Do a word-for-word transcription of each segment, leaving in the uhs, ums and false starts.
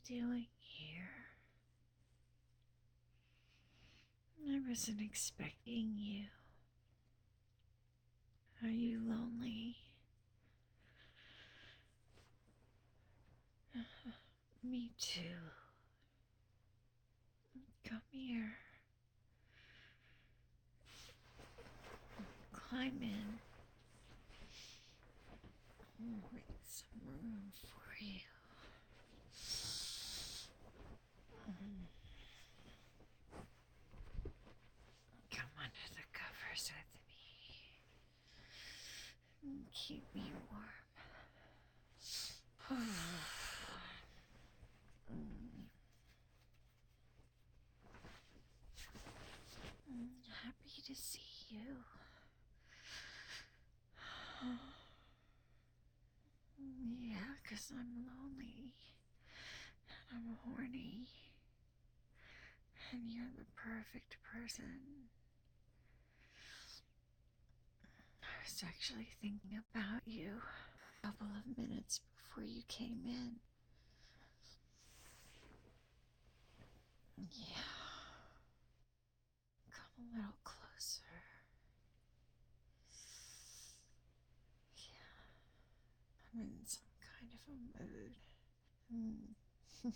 doing here? I wasn't expecting you. Are you lonely? Me too. Come here. Climb in. I'll make some room for you. Come under the covers with me. Keep me warm. Happy to see you. Yeah, 'cause I'm lonely. And I'm horny. And you're the perfect person. I was actually thinking about you a couple of minutes before you came in. Yeah. Come a little closer. Yeah. I'm in some kind of a mood. Mm.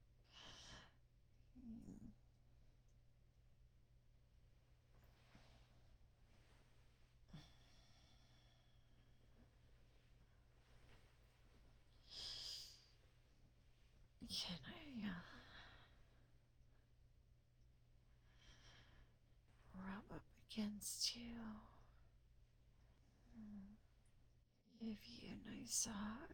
Can I uh, rub up against you? Give you a nice hug.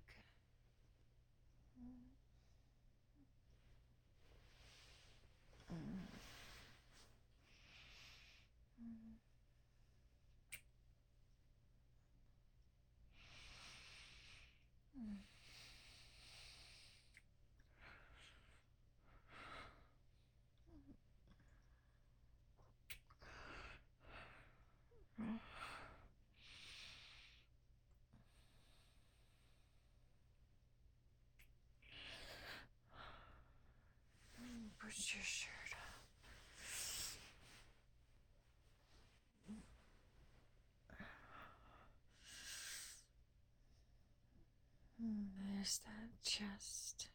Put your shirt up. There's that chest.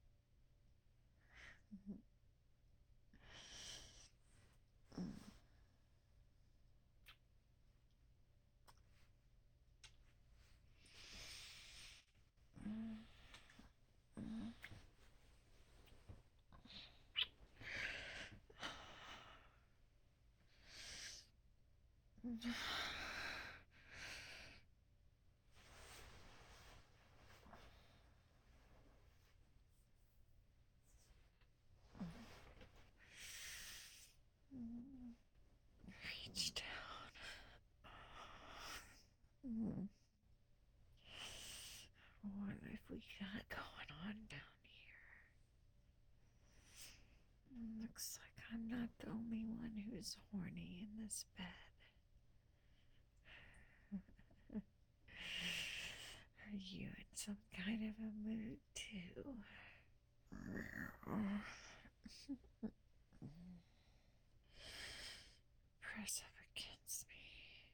Reach down. What have we got going on down here? Looks like I'm not the only one who's horny in this bed. Are you in some kind of a mood too? Press up against me.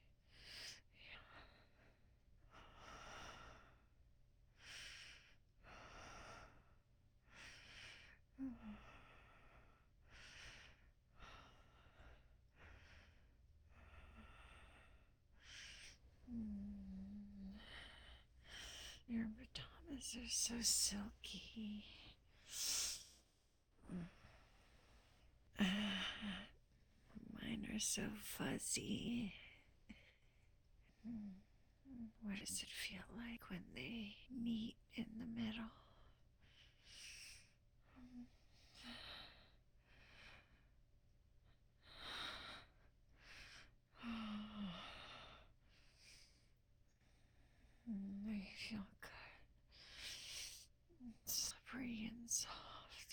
Your pajamas are so silky. Mine are so fuzzy. What does it feel like when they meet in the middle? They feel good. Slippery and soft.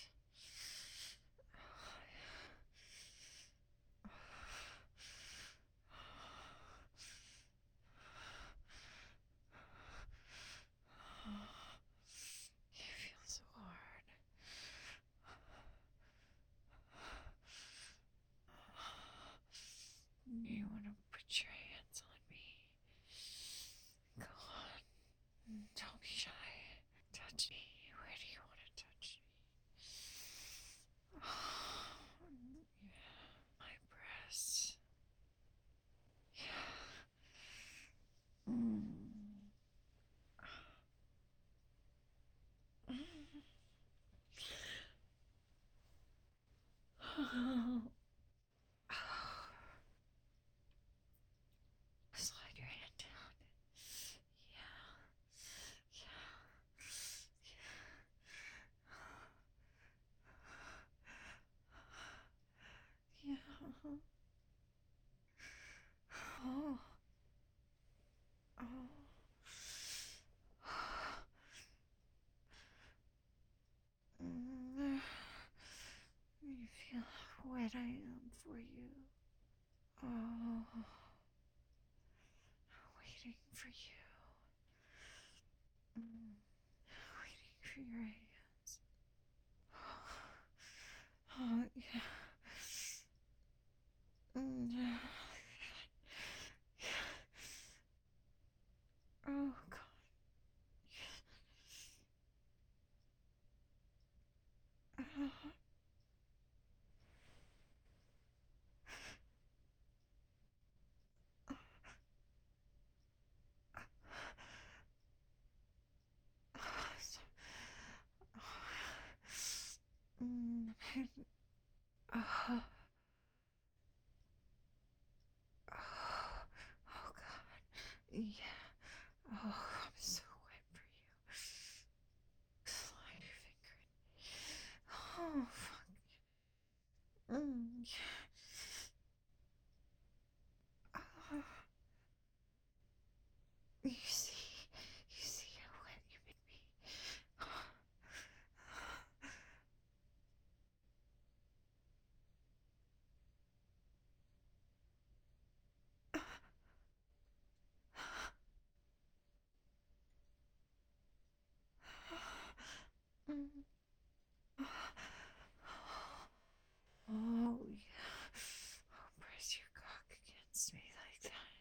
You feel so hard. for you. Oh, waiting for you. Mm, waiting for your hands. Oh, yeah. Mm, yeah. Oh, God. Oh. So, mm, oh, oh, oh, God. Yeah. Oh, I'm so wet for you. Slide your finger in. Oh, fuck. Mm, yeah. Oh, you see, you see how wet you make me. Mm. Oh, yeah. Oh, press your cock against me like that.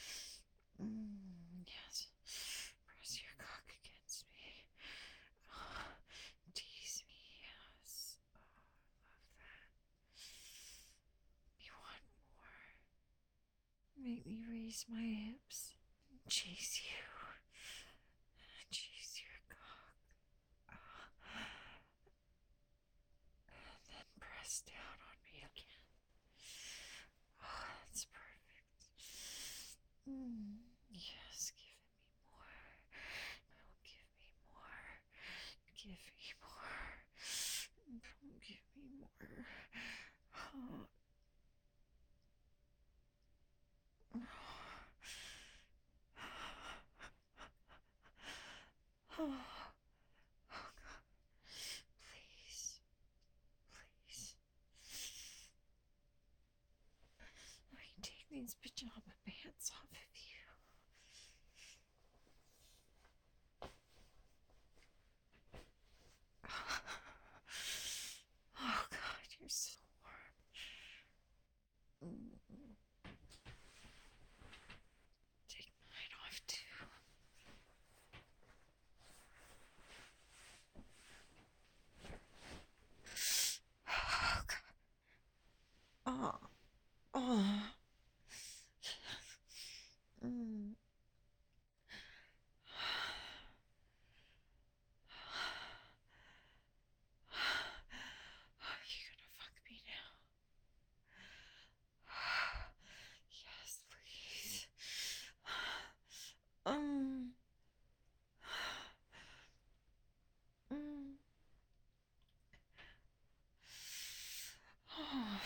Mm, yes. Press your cock against me. Oh, tease me, yes. Oh, I love that. You want more? Make me raise my hips. Chase you. Chase your cock. Oh. And then press down on me again. Oh, that's perfect. Mm, yes, give me more. Oh, give me more. Give me more. Don't give me more. Oh. Oh. Oh, God. Please. Please. Let me take these pajama pants off of you. Oh, God, you're so warm. Mm. Take mine off, too. Oh, God. Oh. Oh. Mm. Are you gonna fuck me now? Yes, please. Um. Mm. Oh.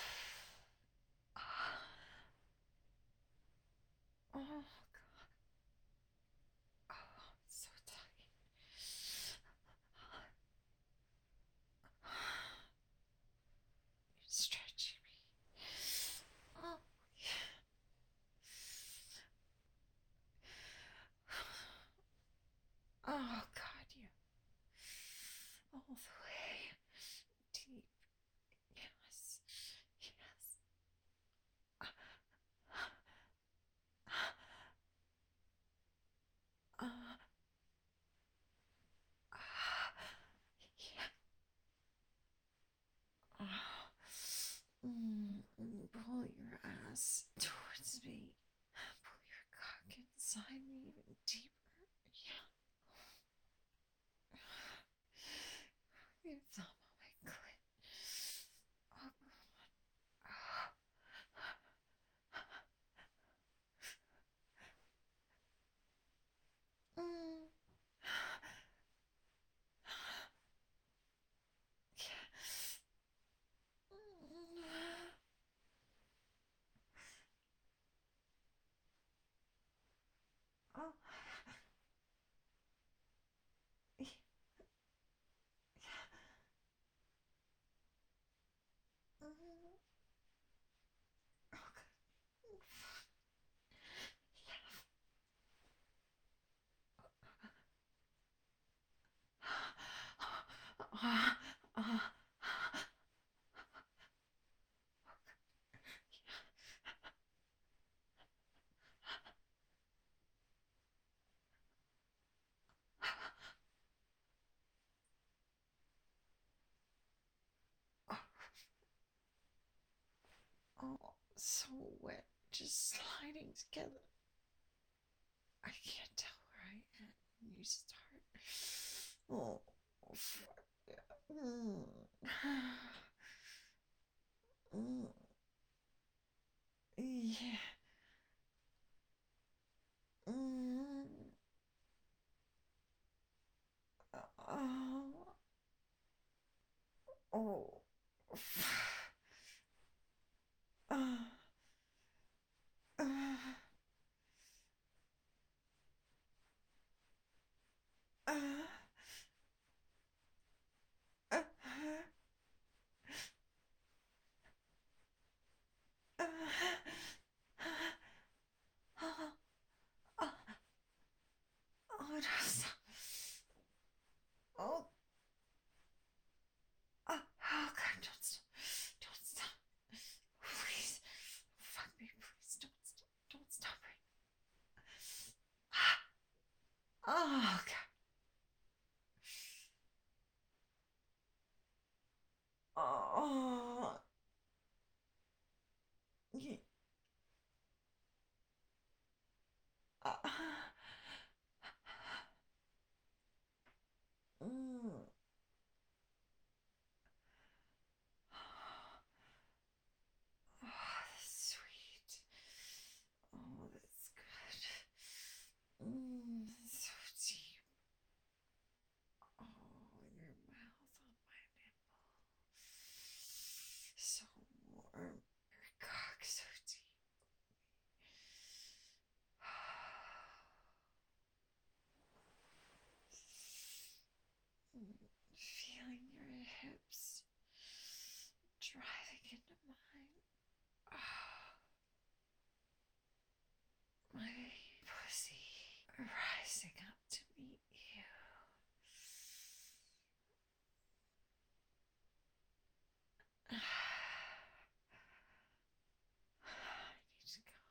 Oh, God. Oh, it's so tight. You're stretching me. Oh, yeah. Oh, God, you. All the way. Deep. Yes. Yes. Uh, yeah. Oh. Mm, mm, pull your ass towards me. Pull your cock inside me even deeper. Yeah. Your thumb on my clit. Oh, God. Oh. Mm. Yeah. Mm. so wet, just sliding together. I can't tell where I end when you start. Oh, fuck yeah. Mm. Mm. Yeah. Mm. Oh. Oh. Uh. Uh. Uh. Uh. Uh. Oh, oh, oh, no, stop. Oh, oh, oh, God, don't stop. Don't stop. Please. Fuck me, please. Don't stop. Don't stop right now. Oh, God. Oh, yeah. Uh, mm. Oh, that's sweet. Oh, that's good. Mm, so deep. Oh, your mouth on my nipple. So warm. Your cock so deep. Feeling your hips driving into mine. Oh, my pussy rising up to meet you. I need to come.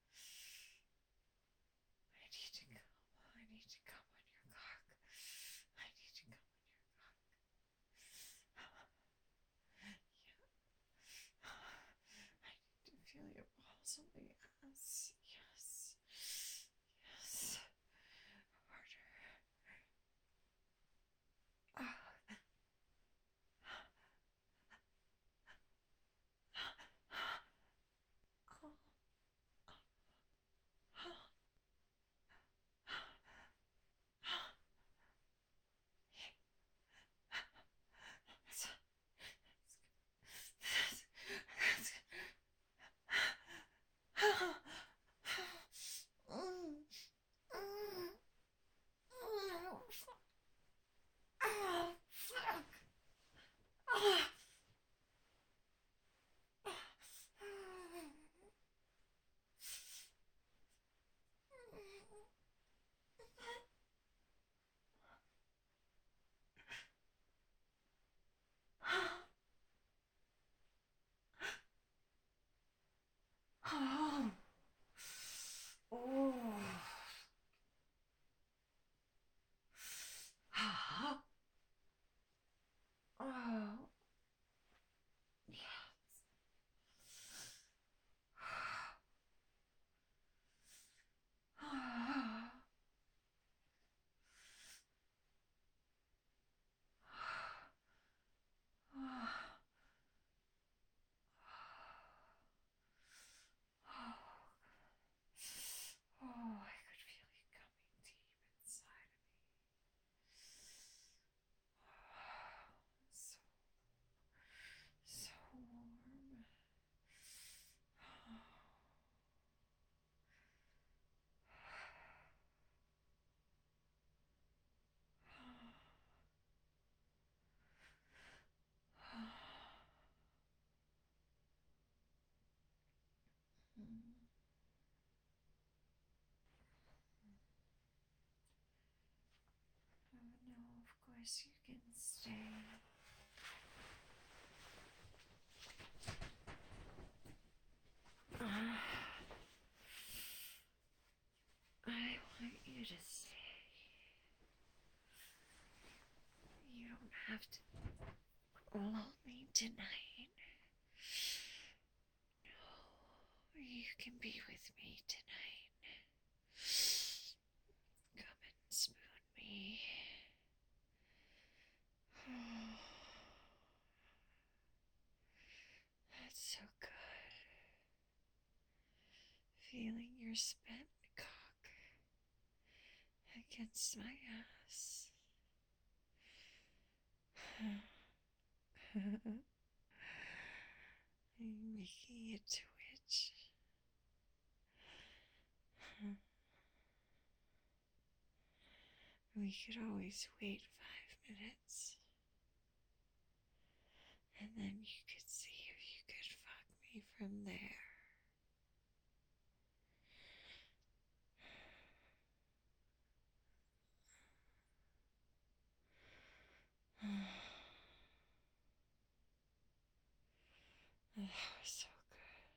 I need to come. I need to come on your cock. I need to come on your cock. Yeah. I need to feel your balls on my ass. Yes. Yes. Harder. Ah. Oh. Oh. That's, that's, that's, that's, mm, mm, oh, fuck. Oh, fuck. Oh. Oh. Oh. Oh. Oh. Yes. Oh. Oh. Oh, I could feel you coming deep inside of me. Oh, so, so warm. Oh no, of course you can stay. I want you to stay. You don't have to love me tonight. No. You can be with me tonight. Come and spoon me. Oh, that's so good. Feeling your spent cock against my ass. Making it twitch. We could always wait five minutes. And then you could see if you could fuck me from there. That was so good.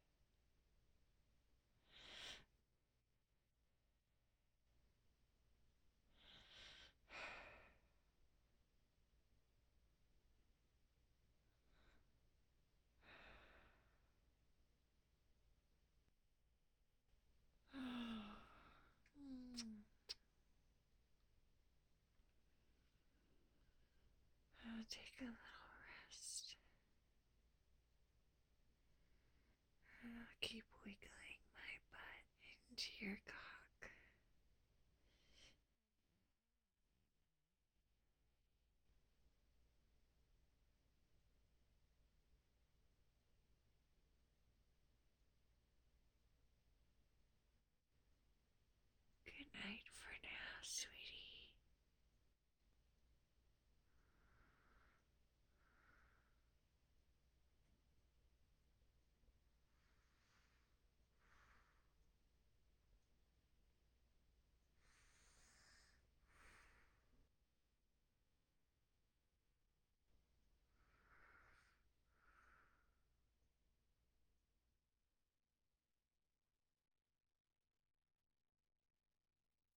I'll take a little rest. I'll keep wiggling my butt into your cock. Good night for now, sweetie.